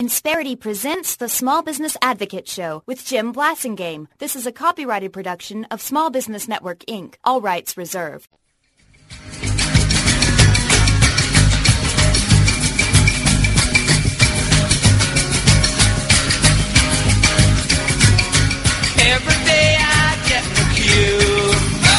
Insperity presents the Small Business Advocate Show with Jim Blasingame. This is a copyrighted production of Small Business Network, Inc. All rights reserved. Every day I get in the queue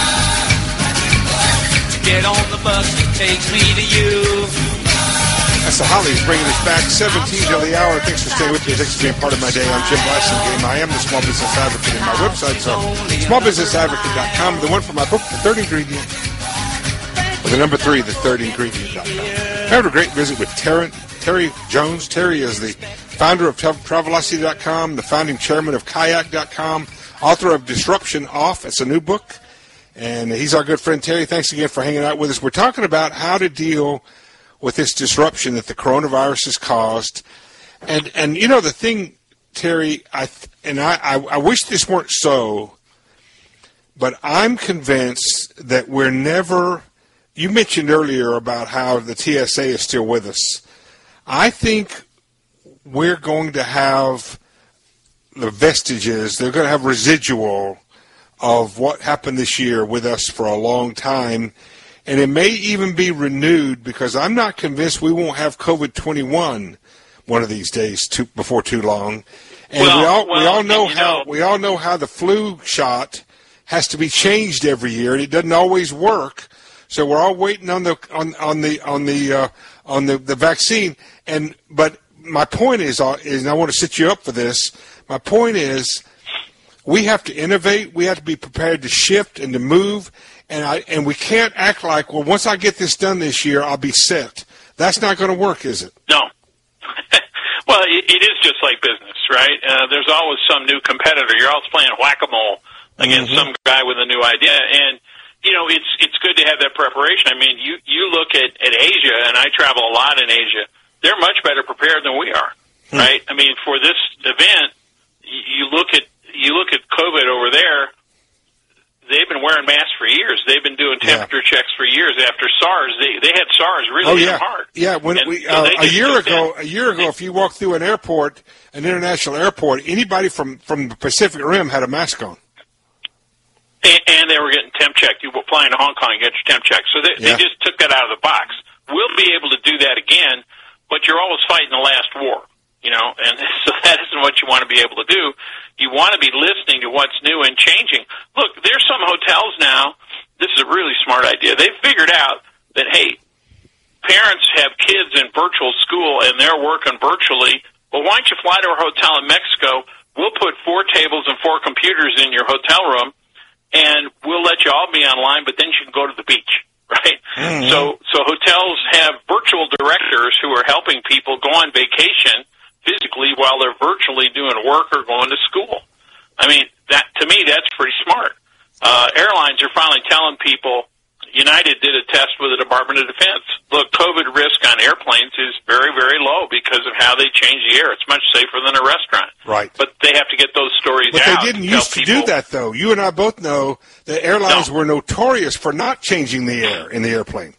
to get on the bus that takes me to you. That's the Hollies bringing us back 17 till the hour. Thanks for staying with me. Thanks for being part of my day. I'm Jim Blasingame. I am the Small Business Advocate, and my websites are smallbusinessadvocate.com. The one for my book, The Third Ingredient, or the number 3, thethirdingredient.com. I had a great visit with Terry Jones. Terry is the founder of Travelocity.com, the founding chairman of Kayak.com, author of Disruption Off. It's a new book, and he's our good friend Terry. Thanks again for hanging out with us. We're talking about how to deal with this disruption that the coronavirus has caused. And you know, the thing, Terry, I wish this weren't so, but I'm convinced that we're never, you mentioned earlier about how the TSA is still with us. I think we're going to have the vestiges, they're going to have residual of what happened this year with us for a long time. And it may even be renewed, because I'm not convinced we won't have COVID-21 one of these days before too long. And we all know how the flu shot has to be changed every year, and it doesn't always work. So we're all waiting on the vaccine. But my point is, and I want to set you up for this. My point is, we have to innovate. We have to be prepared to shift and to move. And we can't act like, well, once I get this done this year, I'll be set. That's not going to work, is it? No. Well, it is just like business, right? There's always some new competitor. You're always playing whack-a-mole against some guy with a new idea. And, you know, it's good to have that preparation. I mean, you look at Asia, and I travel a lot in Asia. They're much better prepared than we are, right? I mean, for this event, you look at COVID over there. They've been wearing masks for years. They've been doing temperature checks for years. After SARS, they had SARS really hard. Yeah, when a year ago, if you walked through an international airport, anybody from the Pacific Rim had a mask on. And they were getting temp checked. You were flying to Hong Kong and get your temp check. So they just took that out of the box. We'll be able to do that again, but you're always fighting the last war, you know, and so that isn't what you want to be able to do. You want to be listening to what's new and changing. Look, there's some hotels now. This is a really smart idea. They've figured out that, hey, parents have kids in virtual school and they're working virtually. Well, why don't you fly to a hotel in Mexico? We'll put 4 tables and 4 computers in your hotel room, and we'll let you all be online, but then you can go to the beach, right? Mm-hmm. So hotels have virtual directors who are helping people go on vacation physically while they're virtually doing work or going to school. I mean, to me, that's pretty smart. Airlines are finally telling people, United did a test with the Department of Defense. Look, COVID risk on airplanes is very, very low because of how they change the air. It's much safer than a restaurant. Right. But they have to get those stories out. But they didn't used to do that, though. You and I both know that airlines were notorious for not changing the air in the airplane.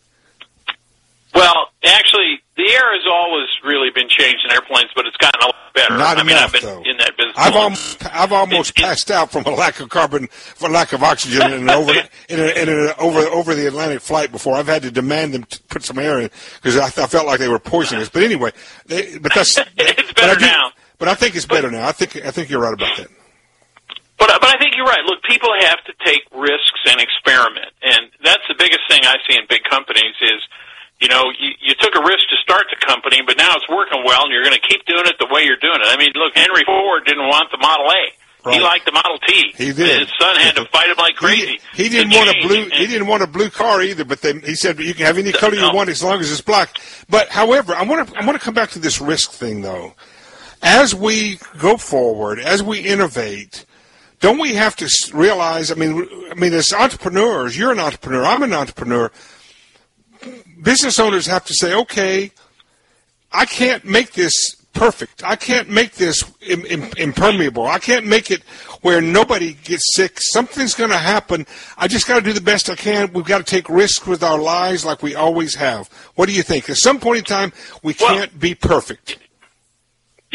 Well, actually, the air has always really been changed in airplanes, but it's gotten a lot better. Not enough, I've been though. in that business. I've almost passed out from a lack of carbon, for lack of oxygen, in an over the Atlantic flight before. I've had to demand them to put some air in because I felt like they were poisonous. But anyway, it's better now. But I think it's better now. I think you're right about that. But I think you're right. Look, people have to take risks and experiment, and that's the biggest thing I see in big companies is, you know, you took a risk to start the company, but now it's working well, and you're going to keep doing it the way you're doing it. I mean, look, Henry Ford didn't want the Model A. Right. He liked the Model T. He did. His son had to fight him like crazy. He didn't want a blue. He didn't want a blue car either. But he said you can have any color you want as long as it's black. But however, I want to come back to this risk thing though. As we go forward, as we innovate, don't we have to realize? I mean, as entrepreneurs, you're an entrepreneur. I'm an entrepreneur. Business owners have to say, okay, I can't make this perfect. I can't make this impermeable. I can't make it where nobody gets sick. Something's going to happen. I just got to do the best I can. We've got to take risks with our lives like we always have. What do you think? At some point in time, we can't be perfect. You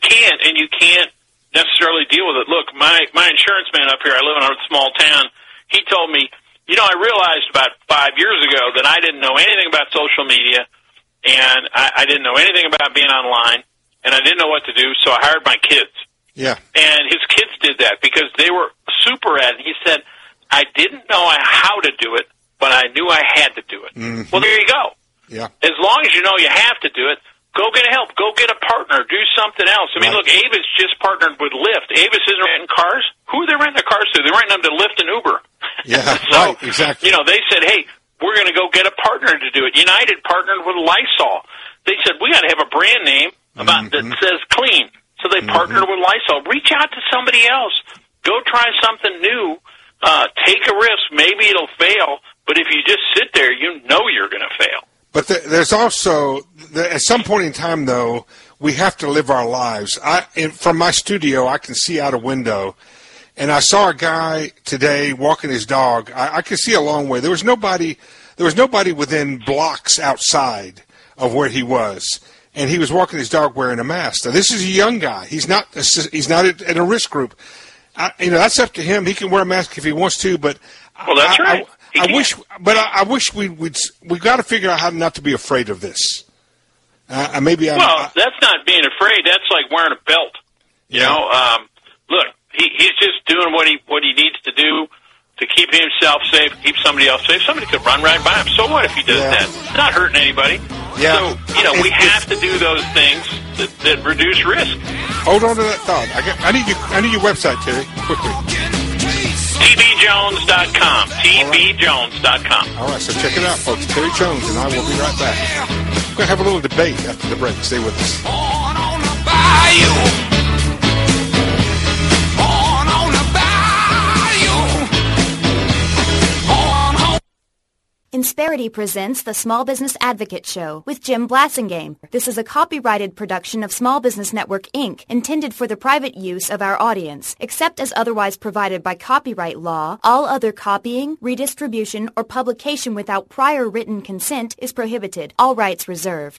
can't necessarily deal with it. Look, my insurance man up here, I live in a small town, he told me, I realized about 5 years ago that I didn't know anything about social media, and I didn't know anything about being online, and I didn't know what to do, so I hired my kids. Yeah. And his kids did that because they were super at it. He said, I didn't know how to do it, but I knew I had to do it. Mm-hmm. Well, there you go. Yeah. As long as you know you have to do it, go get help. Go get a partner. Do something else. I mean, look, Avis just partnered with Lyft. Avis isn't renting cars. Who are they renting their cars to? They're renting them to Lyft and Uber. Yeah, so, right, exactly. They said, hey, we're going to go get a partner to do it. United partnered with Lysol. They said, we got to have a brand name that says clean. So they partnered with Lysol. Reach out to somebody else. Go try something new. Take a risk. Maybe it'll fail. But if you just sit there, you know you're going to fail. But there's also, at some point in time, though, we have to live our lives. From my studio, I can see out a window, and I saw a guy today walking his dog. I could see a long way. There was nobody within blocks outside of where he was, and he was walking his dog wearing a mask. Now, this is a young guy. He's not in a risk group. That's up to him. He can wear a mask if he wants to, but well, that's right. I wish we got to figure out how not to be afraid of this. That's not being afraid. That's like wearing a belt. Look, he's just doing what he needs to do to keep himself safe, keep somebody else safe. Somebody could run right by him. So what if he does that? It's not hurting anybody. Yeah. So we have to do those things that reduce risk. Hold on to that thought. I need your website, Terry, quickly. TBJones.com. TBJones.com. All right, so check it out, folks. Terry Jones and I will be right back. We're going to have a little debate after the break. Stay with us. On the bayou. Insperity presents the Small Business Advocate Show with Jim Blasingame. This is a copyrighted production of Small Business Network, Inc., intended for the private use of our audience. Except as otherwise provided by copyright law, all other copying, redistribution, or publication without prior written consent is prohibited. All rights reserved.